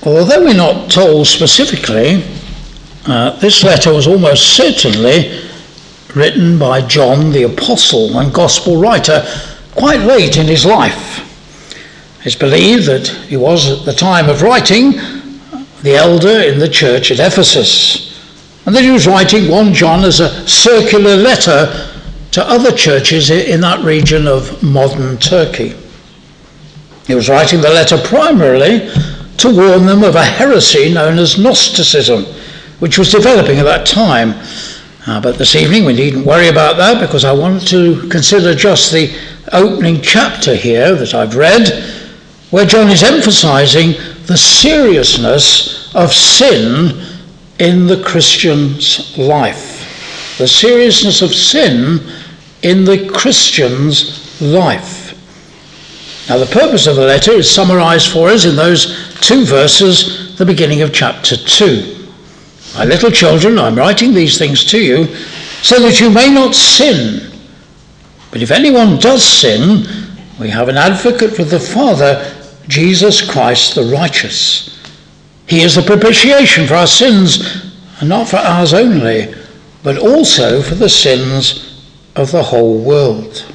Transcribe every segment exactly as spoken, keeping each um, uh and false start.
Although we're not told specifically, uh, this letter was almost certainly written by John the Apostle and Gospel writer quite late in his life. It's believed that he was, at the time of writing, the elder in the church at Ephesus, and that he was writing First John as a circular letter to other churches in that region of modern Turkey. He was writing the letter primarily to warn them of a heresy known as Gnosticism, which was developing at that time. Uh, but this evening we needn't worry about that, because I want to consider just the opening chapter here that I've read, where John is emphasizing the seriousness of sin in the Christian's life. The seriousness of sin in the Christian's life. Now, the purpose of the letter is summarized for us in those two verses, the beginning of chapter two. My little children, I'm writing these things to you so that you may not sin. But if anyone does sin, we have an advocate with the Father, Jesus Christ the righteous. He is the propitiation for our sins, and not for ours only, but also for the sins of the whole world.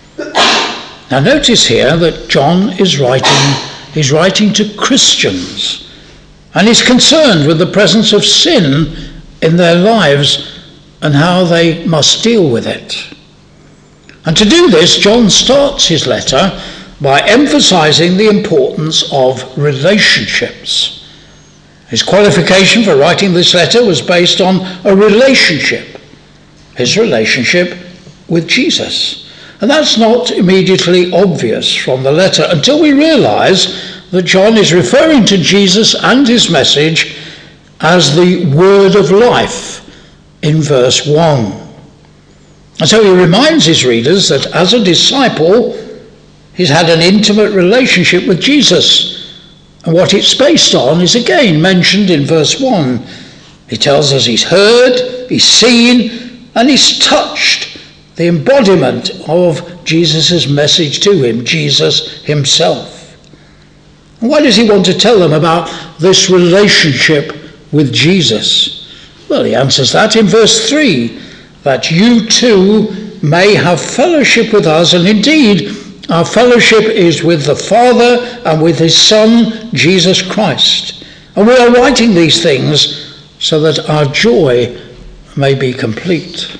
Now notice here that John is writing, he's writing to Christians, and he's concerned with the presence of sin in their lives and how they must deal with it. And to do this, John starts his letter by emphasizing the importance of relationships. His qualification for writing this letter was based on a relationship, his relationship with Jesus. And that's not immediately obvious from the letter until we realize that John is referring to Jesus and his message as the word of life in verse one. And so he reminds his readers that as a disciple, he's had an intimate relationship with Jesus. And what it's based on is again mentioned in verse one. He tells us he's heard, he's seen, and he's touched the embodiment of Jesus' message to him, Jesus himself. And why does he want to tell them about this relationship with Jesus? Well, he answers that in verse three, that you too may have fellowship with us, and indeed our fellowship is with the Father and with his Son, Jesus Christ. And we are writing these things so that our joy may be complete.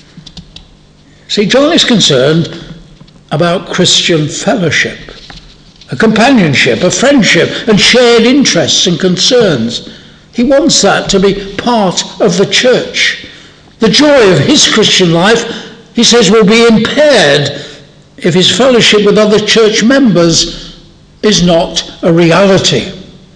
See, John is concerned about Christian fellowship, a companionship, a friendship, and shared interests and concerns. He wants that to be part of the church. The joy of his Christian life, he says, will be impaired if his fellowship with other church members is not a reality.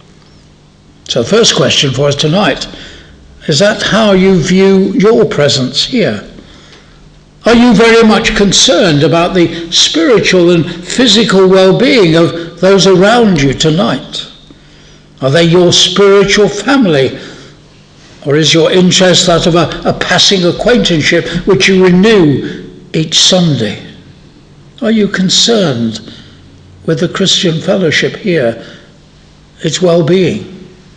So the first question for us tonight, is that how you view your presence here? Are you very much concerned about the spiritual and physical well-being of those around you tonight? Are they your spiritual family? Or is your interest that of a, a passing acquaintanceship which you renew each Sunday? Are you concerned with the Christian fellowship here, its well-being?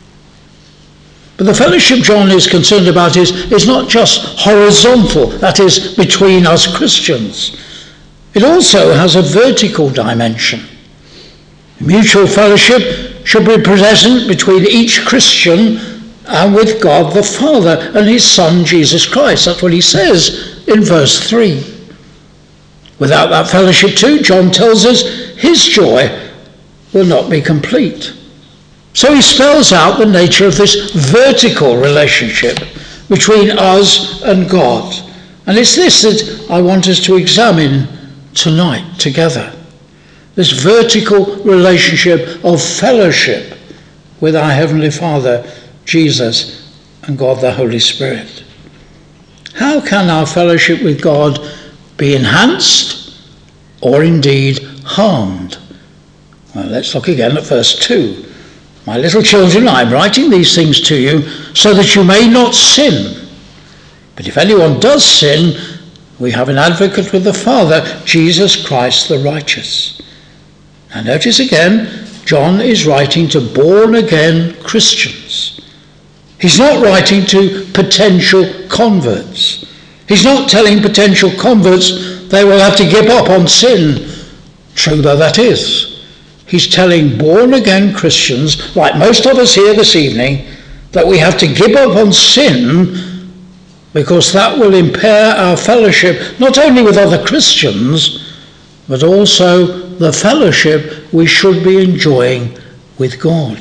But the fellowship John is concerned about is, is not just horizontal, that is, between us Christians. It also has a vertical dimension. Mutual fellowship should be present between each Christian and with God the Father and his Son Jesus Christ. That's what he says in verse three. Without that fellowship too, John tells us, his joy will not be complete. So he spells out the nature of this vertical relationship between us and God. And it's this that I want us to examine tonight together. This vertical relationship of fellowship with our Heavenly Father, Jesus, and God the Holy Spirit. How can our fellowship with God be enhanced or indeed harmed? Well, let's look again at verse two. My little children, I am writing these things to you so that you may not sin. But if anyone does sin, we have an advocate with the Father, Jesus Christ the righteous. Now notice again, John is writing to born-again Christians. He's not writing to potential converts. He's not telling potential converts they will have to give up on sin, true though that is. He's telling born-again Christians, like most of us here this evening, that we have to give up on sin because that will impair our fellowship not only with other Christians, but also the fellowship we should be enjoying with God.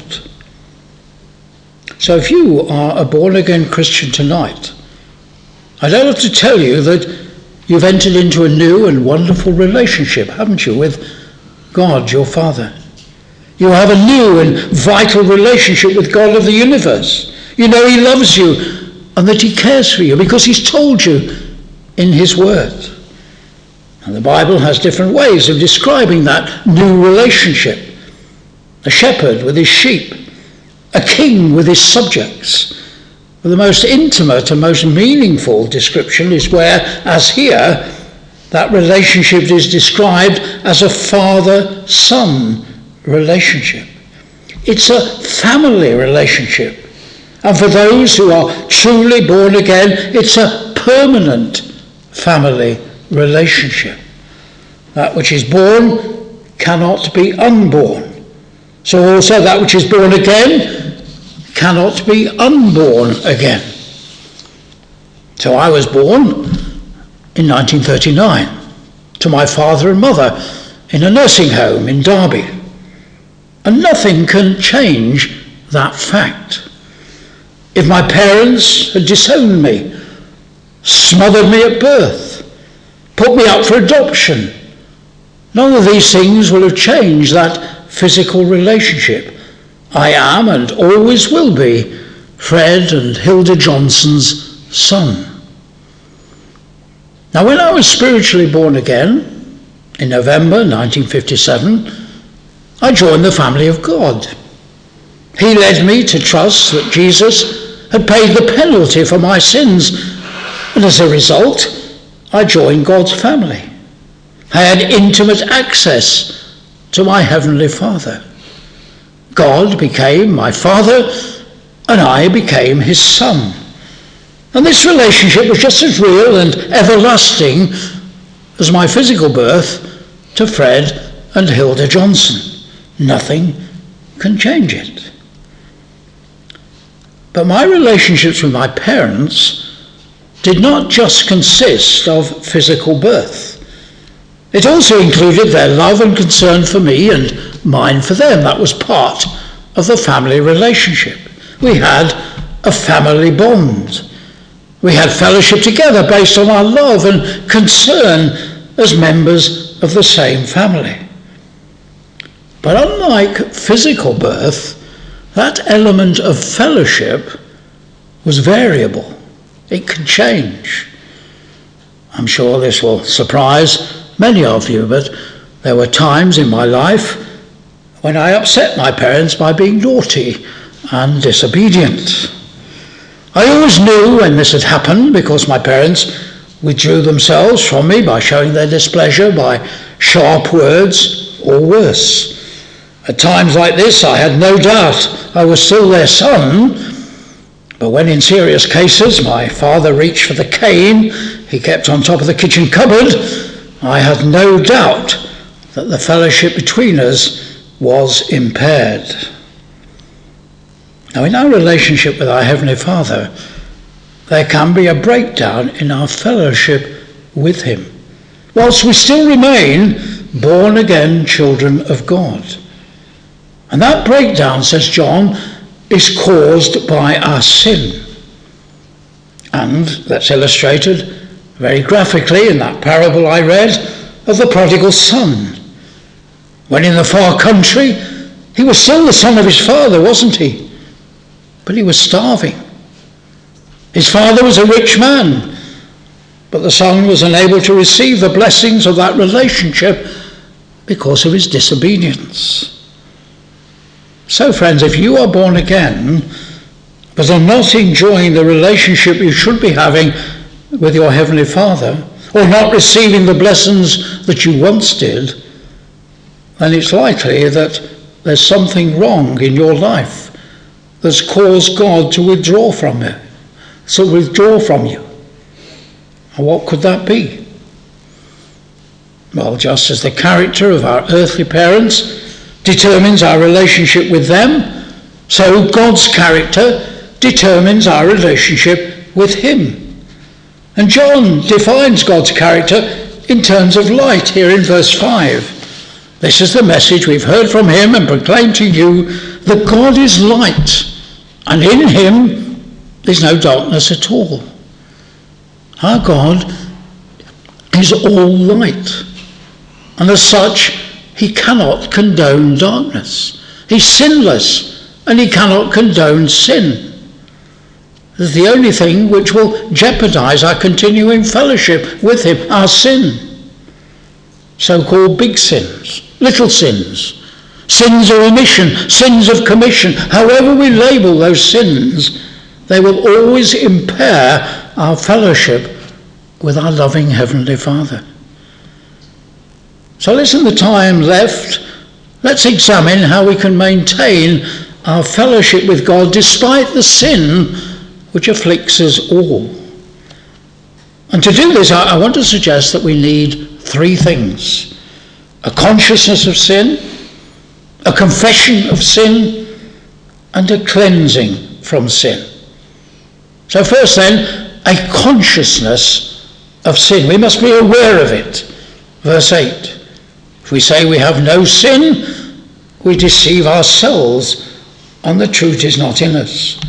So if you are a born-again Christian tonight, I don't have to tell you that you've entered into a new and wonderful relationship, haven't you, with God, your Father. You have a new and vital relationship with God of the universe. You know he loves you and that he cares for you because he's told you in his word. And the Bible has different ways of describing that new relationship. A shepherd with his sheep, a king with his subjects. But the most intimate and most meaningful description is where, as here, that relationship is described as a father-son relationship. It's a family relationship. And for those who are truly born again, it's a permanent family relationship. That which is born cannot be unborn. So also that which is born again cannot be unborn again. So I was born in nineteen thirty-nine to my father and mother in a nursing home in Derby. And nothing can change that fact. If my parents had disowned me, smothered me at birth, put me up for adoption, none of these things will have changed that physical relationship. I am and always will be Fred and Hilda Johnson's son. Now, when I was spiritually born again, in November nineteen fifty-seven, I joined the family of God. He led me to trust that Jesus had paid the penalty for my sins, and as a result, I joined God's family. I had intimate access to my Heavenly Father. God became my Father, and I became his son. And this relationship was just as real and everlasting as my physical birth to Fred and Hilda Johnson. Nothing can change it. But my relationships with my parents did not just consist of physical birth. It also included their love and concern for me and mine for them. That was part of the family relationship. We had a family bond. We had fellowship together based on our love and concern as members of the same family. But unlike physical birth, that element of fellowship was variable. It could change. I'm sure this will surprise many of you, but there were times in my life when I upset my parents by being naughty and disobedient. I always knew when this had happened because my parents withdrew themselves from me by showing their displeasure by sharp words or worse. At times like this, I had no doubt I was still their son, but when in serious cases my father reached for the cane he kept on top of the kitchen cupboard, I had no doubt that the fellowship between us was impaired. Now, in our relationship with our Heavenly Father, there can be a breakdown in our fellowship with him, whilst we still remain born-again children of God. And that breakdown, says John, is caused by our sin. And that's illustrated very graphically in that parable I read of the prodigal son. When in the far country, he was still the son of his father, wasn't he? But he was starving. His father was a rich man, but the son was unable to receive the blessings of that relationship because of his disobedience. So, friends, if you are born again, but are not enjoying the relationship you should be having with your Heavenly Father, or not receiving the blessings that you once did, then it's likely that there's something wrong in your life that's caused God to withdraw from you. So withdraw from you. And what could that be? Well, just as the character of our earthly parents determines our relationship with them, so God's character determines our relationship with him. And John defines God's character in terms of light here in verse five. This is the message we've heard from him and proclaimed to you, that God is light, and in him there's no darkness at all. Our God is all light, and as such he cannot condone darkness. He's sinless, and he cannot condone sin. It's the only thing which will jeopardize our continuing fellowship with him, our sin. So-called big sins, little sins, sins of omission, sins of commission, however we label those sins, they will always impair our fellowship with our loving Heavenly Father. So let's, in the time left, let's examine how we can maintain our fellowship with God despite the sin which afflicts us all. And to do this, I, I want to suggest that we need three things: a consciousness of sin, a confession of sin, and a cleansing from sin. So first then, a consciousness of sin. We must be aware of it. Verse eight. If we say we have no sin, we deceive ourselves, and the truth is not in us.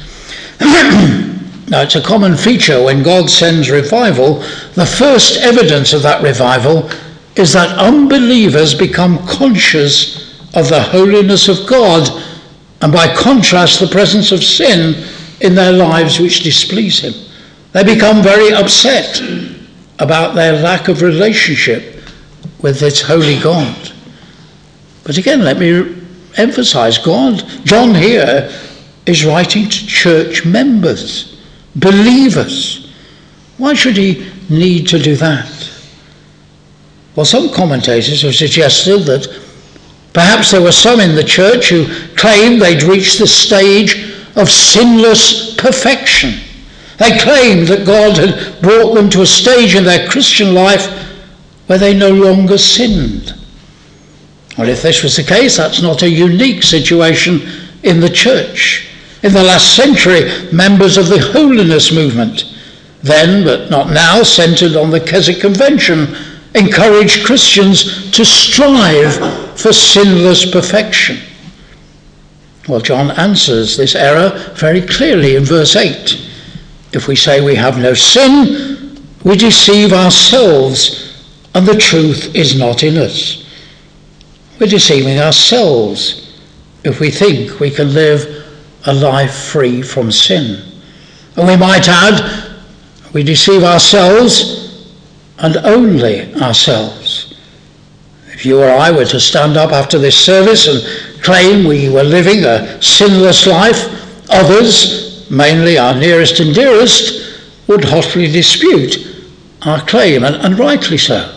Now, it's a common feature when God sends revival. The first evidence of that revival is that unbelievers become conscious of the holiness of God, and by contrast, the presence of sin in their lives which displease him. They become very upset about their lack of relationship with this holy God. But again, let me emphasize, God, John here is writing to church members, believers. Why should he need to do that? Well, some commentators have suggested that perhaps there were some in the church who claimed they'd reached the stage of sinless perfection. They claimed that God had brought them to a stage in their Christian life where they no longer sinned. Well, if this was the case, that's not a unique situation in the church. In the last century, members of the holiness movement, then but not now centered on the Keswick Convention, encouraged Christians to strive for sinless perfection. Well, John answers this error very clearly in verse eight. If we say we have no sin, we deceive ourselves, and the truth is not in us. We're deceiving ourselves if we think we can live a life free from sin. And we might add, we deceive ourselves and only ourselves. If you or I were to stand up after this service and claim we were living a sinless life, others, mainly our nearest and dearest, would hotly dispute our claim, and, and rightly so.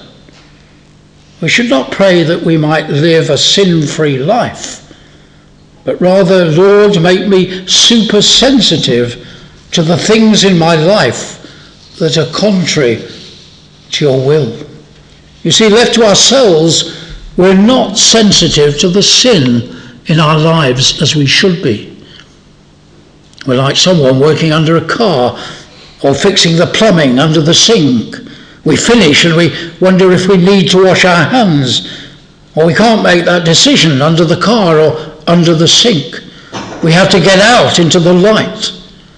We should not pray that we might live a sin-free life, but rather, Lord, make me super sensitive to the things in my life that are contrary to your will. You see, left to ourselves, we're not sensitive to the sin in our lives as we should be. We're like someone working under a car or fixing the plumbing under the sink. We finish and we wonder if we need to wash our hands, or we can't make that decision under the car or under the sink. We have to get out into the light.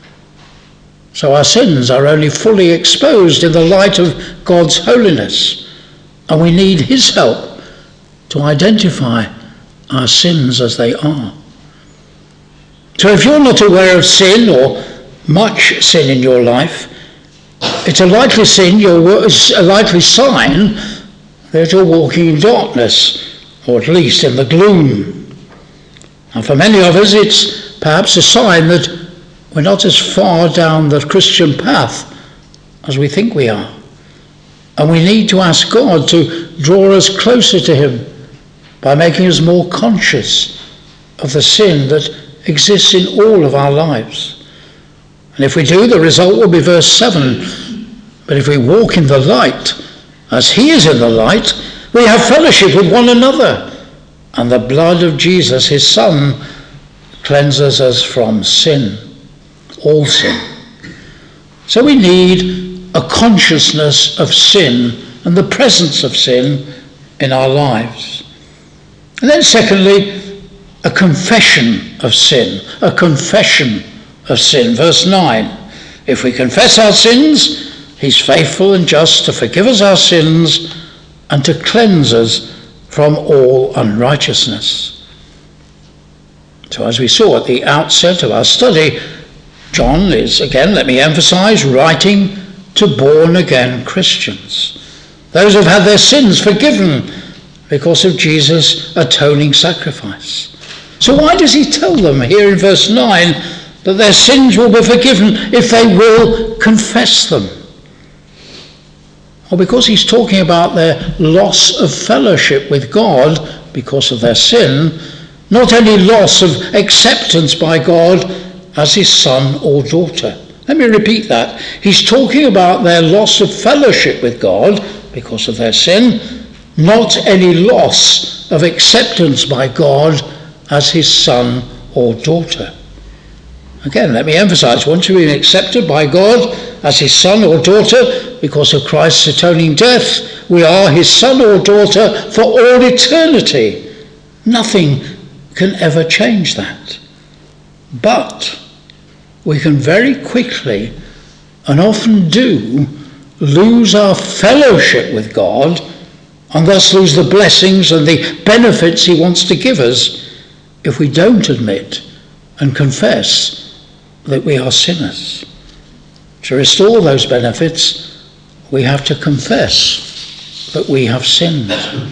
So our sins are only fully exposed in the light of God's holiness, and we need his help to identify our sins as they are. So if you're not aware of sin or much sin in your life, it's a likely sin, you're, a likely sign that you're walking in darkness, or at least in the gloom. And for many of us, it's perhaps a sign that we're not as far down the Christian path as we think we are. And we need to ask God to draw us closer to him by making us more conscious of the sin that exists in all of our lives. And if we do, the result will be verse seven. But if we walk in the light, as he is in the light, we have fellowship with one another, and the blood of Jesus, his Son, cleanses us from sin, all sin. So we need a consciousness of sin and the presence of sin in our lives. And then secondly, a confession of sin, a confession of sin. Verse nine, if we confess our sins, he's faithful and just to forgive us our sins and to cleanse us from all unrighteousness. So as we saw at the outset of our study, John is, again, let me emphasize, writing to born-again Christians. Those who have had their sins forgiven because of Jesus' atoning sacrifice. So why does he tell them here in verse nine that their sins will be forgiven if they will confess them? Well, because he's talking about their loss of fellowship with God because of their sin, not any loss of acceptance by God as his son or daughter. Let me repeat that. He's talking about their loss of fellowship with God because of their sin, not any loss of acceptance by God as his son or daughter. Again, let me emphasize, once you've been accepted by God as his son or daughter because of Christ's atoning death, we are his son or daughter for all eternity. Nothing can ever change that. But we can very quickly, and often do, lose our fellowship with God and thus lose the blessings and the benefits he wants to give us if we don't admit and confess that we are sinners. To restore those benefits, we have to confess that we have sinned.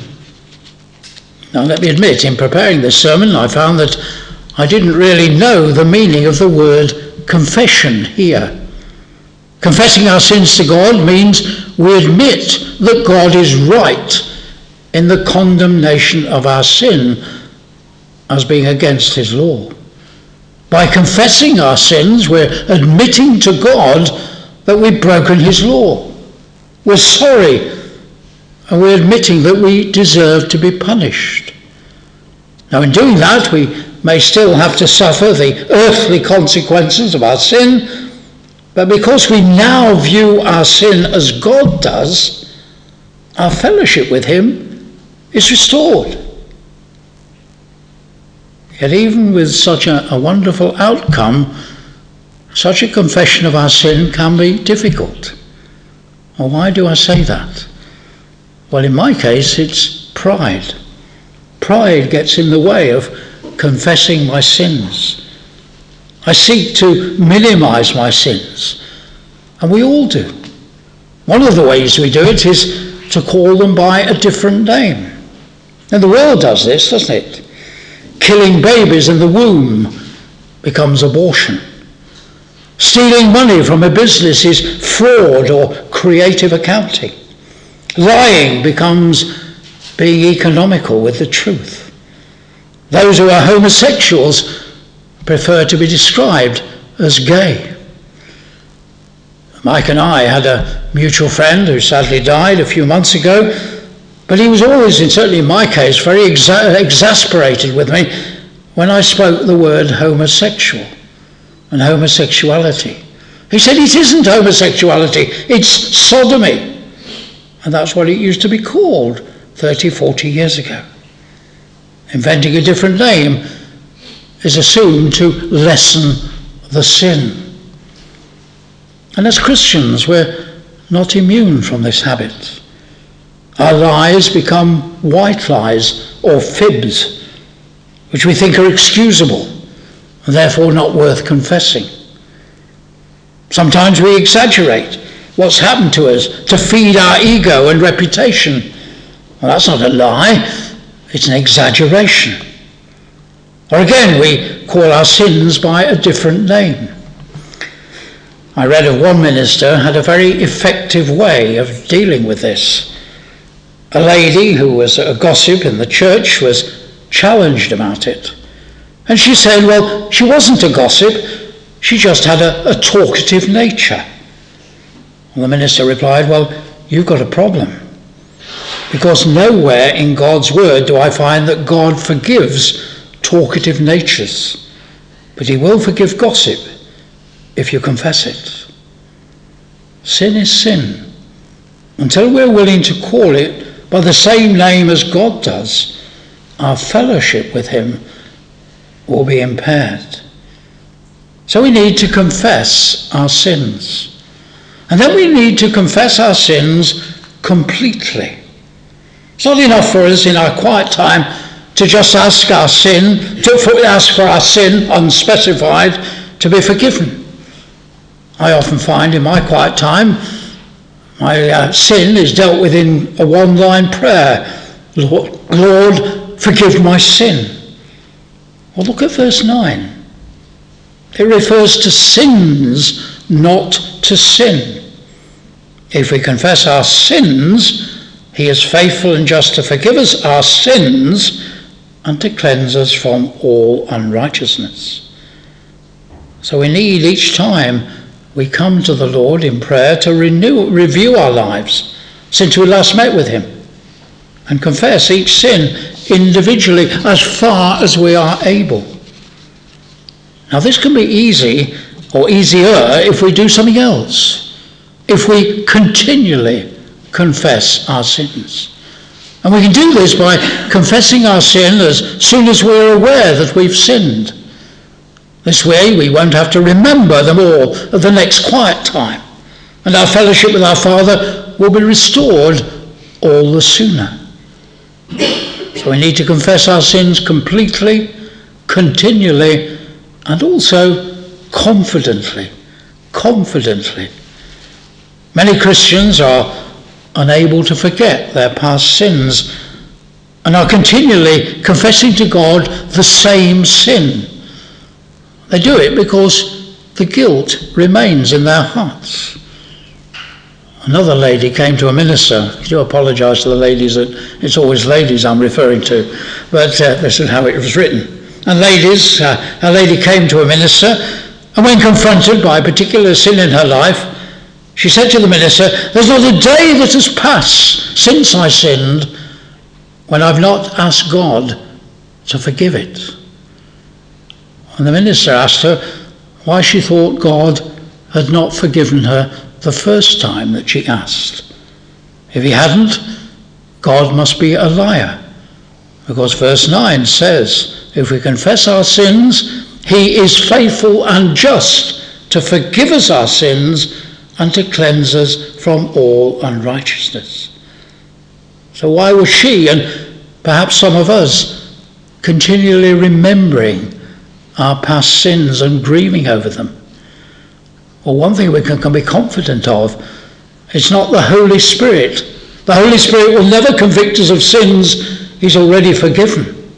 Now, let me admit, in preparing this sermon, I found that I didn't really know the meaning of the word confession here. Confessing our sins to God means we admit that God is right in the condemnation of our sin as being against his law. By confessing our sins, we're admitting to God that we've broken his law. We're sorry, and we're admitting that we deserve to be punished. Now, in doing that, we may still have to suffer the earthly consequences of our sin, but because we now view our sin as God does, our fellowship with him is restored. Yet even with such a, a wonderful outcome, such a confession of our sin can be difficult. Well, why do I say that? Well, in my case, it's pride. Pride gets in the way of confessing my sins. I seek to minimize my sins, and we all do. One of the ways we do it is to call them by a different name. And the world does this, doesn't it? Killing babies in the womb becomes abortion. Stealing money from a business is fraud or creative accounting. Lying becomes being economical with the truth. Those who are homosexuals prefer to be described as gay. Mike and I had a mutual friend who sadly died a few months ago, but he was always, and certainly in my case, very exa- exasperated with me when I spoke the word homosexual and homosexuality. He said, it isn't homosexuality, it's sodomy. And that's what it used to be called thirty, forty years ago. Inventing a different name is assumed to lessen the sin. And as Christians, we're not immune from this habit. Our lies become white lies or fibs, which we think are excusable and therefore not worth confessing. Sometimes we exaggerate what's happened to us to feed our ego and reputation. Well, that's not a lie, it's an exaggeration. Or again, we call our sins by a different name. I read of one minister had a very effective way of dealing with this. A lady who was a gossip in the church was challenged about it. And she said, well, she wasn't a gossip, she just had a, a talkative nature. And the minister replied, well, you've got a problem. Because nowhere in God's word do I find that God forgives talkative natures. But he will forgive gossip if you confess it. Sin is sin. Until we're willing to call it by the same name as God does, our fellowship with him will be impaired. So we need to confess our sins. And then we need to confess our sins completely. It's not enough for us in our quiet time to just ask our sin, to ask for our sin unspecified to be forgiven. I often find in my quiet time, my uh, sin is dealt with in a one-line prayer. Lord, Lord, forgive my sin. Well, look at verse nine. It refers to sins, not to sin. If we confess our sins, he is faithful and just to forgive us our sins and to cleanse us from all unrighteousness. So we need each time we come to the Lord in prayer to renew, review our lives since we last met with him and confess each sin individually as far as we are able. Now this can be easy or easier if we do something else, if we continually confess our sins. And we can do this by confessing our sin as soon as we're aware that we've sinned. This way we won't have to remember them all at the next quiet time, and our fellowship with our Father will be restored all the sooner. So we need to confess our sins completely, continually, and also confidently. Confidently. Many Christians are unable to forget their past sins and are continually confessing to God the same sin. They do it because the guilt remains in their hearts. Another lady came to a minister. I do apologise to the ladies, that it's always ladies I'm referring to, but uh, this is how it was written. And ladies, uh, a lady came to a minister, and when confronted by a particular sin in her life, she said to the minister, there's not a day that has passed since I sinned when I've not asked God to forgive it. And the minister asked her why she thought God had not forgiven her the first time that she asked. If he hadn't, God must be a liar. Because verse nine says, if we confess our sins, he is faithful and just to forgive us our sins and to cleanse us from all unrighteousness. So why was she, and perhaps some of us, continually remembering our past sins and grieving over them? Well, one thing we can, can be confident of, it's not the Holy Spirit. The Holy Spirit will never convict us of sins he's already forgiven.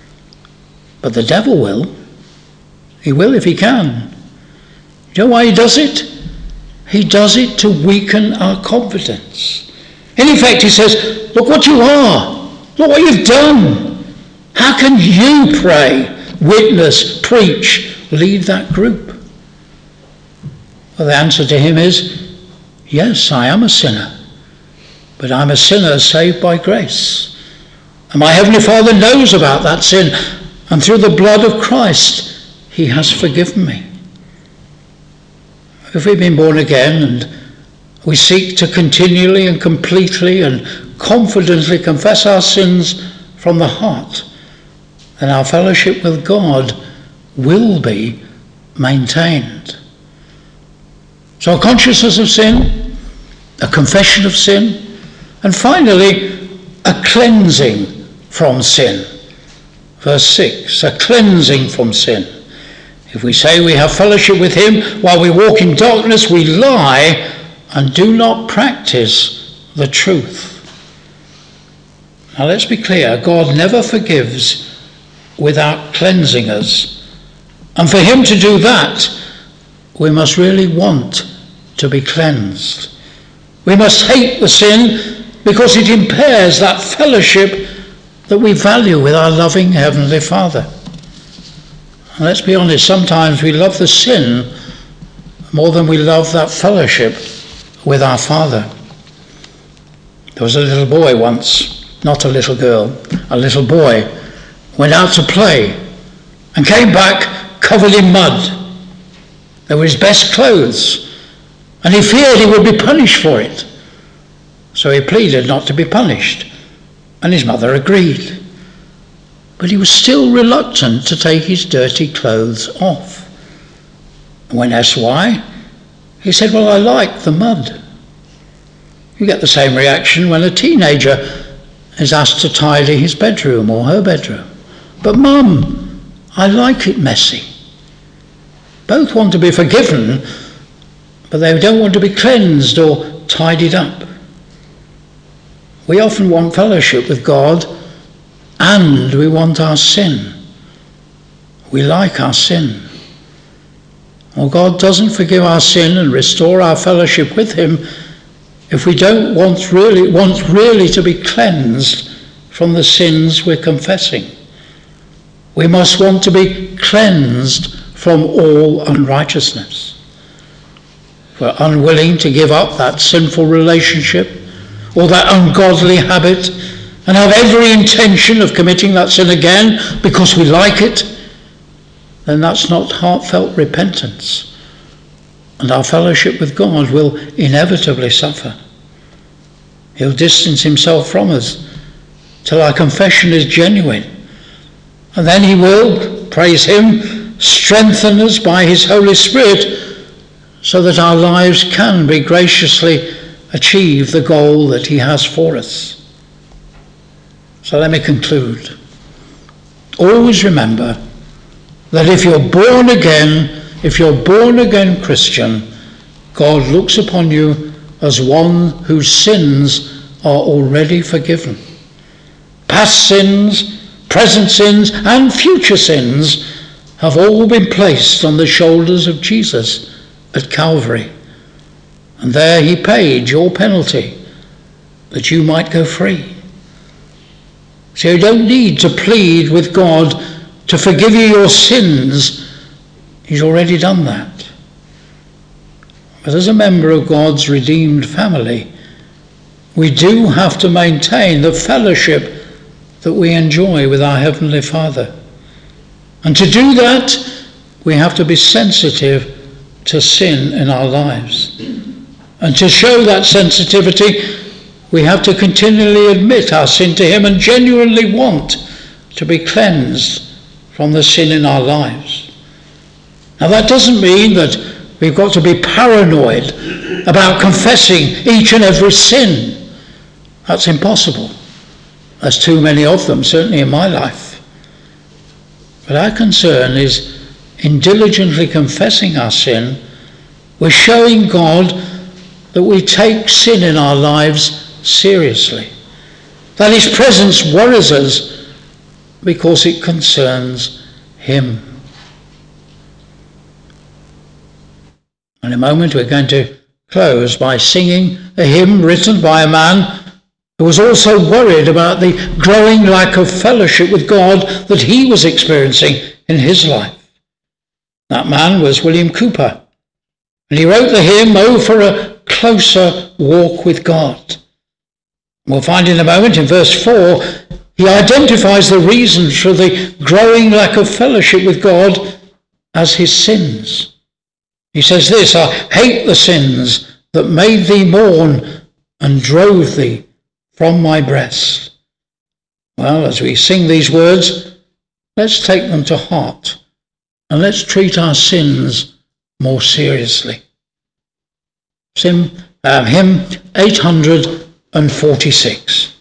But the devil will. He will if he can. You know why he does it? He does it to weaken our confidence. In effect, he says, look what you are. Look what you've done. How can you pray, witness, preach, lead that group? Well, the answer to him is, yes, I am a sinner. But I'm a sinner saved by grace. And my Heavenly Father knows about that sin. And through the blood of Christ, he has forgiven me. If we've been born again and we seek to continually and completely and confidently confess our sins from the heart, then our fellowship with God will be maintained. So a consciousness of sin, a confession of sin, and finally a cleansing from sin. Verse six, a cleansing from sin. If we say we have fellowship with him while we walk in darkness, we lie and do not practice the truth. Now let's be clear, God never forgives without cleansing us. And for him to do that, we must really want to be cleansed. We must hate the sin because it impairs that fellowship that we value with our loving Heavenly Father. And let's be honest, sometimes we love the sin more than we love that fellowship with our Father. There was a little boy once, not a little girl, a little boy, went out to play and came back covered in mud. They were his best clothes, and he feared he would be punished for it. So he pleaded not to be punished, and his mother agreed. But he was still reluctant to take his dirty clothes off. And when asked why, he said, "Well, I like the mud." You get the same reaction when a teenager is asked to tidy his bedroom or her bedroom. "But Mum, I like it messy." Both want to be forgiven, but they don't want to be cleansed or tidied up. We often want fellowship with God, and we want our sin. We like our sin. Well, God doesn't forgive our sin and restore our fellowship with him if we don't want really, want really to be cleansed from the sins we're confessing. We must want to be cleansed from all unrighteousness. If we're unwilling to give up that sinful relationship or that ungodly habit and have every intention of committing that sin again because we like it, then that's not heartfelt repentance, and our fellowship with God will inevitably suffer. He'll distance himself from us till our confession is genuine, and then he will, praise him, strengthen us by his Holy Spirit so that our lives can be graciously achieve the goal that he has for us. So let me conclude. Always remember that if you're born again, if you're born again Christian, God looks upon you as one whose sins are already forgiven. Past sins, present sins, and future sins have all been placed on the shoulders of Jesus at Calvary. And there he paid your penalty that you might go free. So you don't need to plead with God to forgive you your sins. He's already done that. But as a member of God's redeemed family, we do have to maintain the fellowship that we enjoy with our Heavenly Father. And to do that, we have to be sensitive to sin in our lives. And to show that sensitivity, we have to continually admit our sin to him and genuinely want to be cleansed from the sin in our lives. Now that doesn't mean that we've got to be paranoid about confessing each and every sin. That's impossible. There's too many of them, certainly in my life. But our concern is in diligently confessing our sin, we're showing God that we take sin in our lives seriously, that his presence worries us because it concerns him. In a moment we're going to close by singing a hymn written by a man who was also worried about the growing lack of fellowship with God that he was experiencing in his life. That man was William Cowper, and he wrote the hymn, "Oh, for a closer walk with God." We'll find in a moment in verse four, he identifies the reasons for the growing lack of fellowship with God as his sins. He says this, "I hate the sins that made thee mourn and drove thee from my breast." Well, as we sing these words, let's take them to heart and let's treat our sins more seriously. Sim, uh, hymn eight hundred forty-six.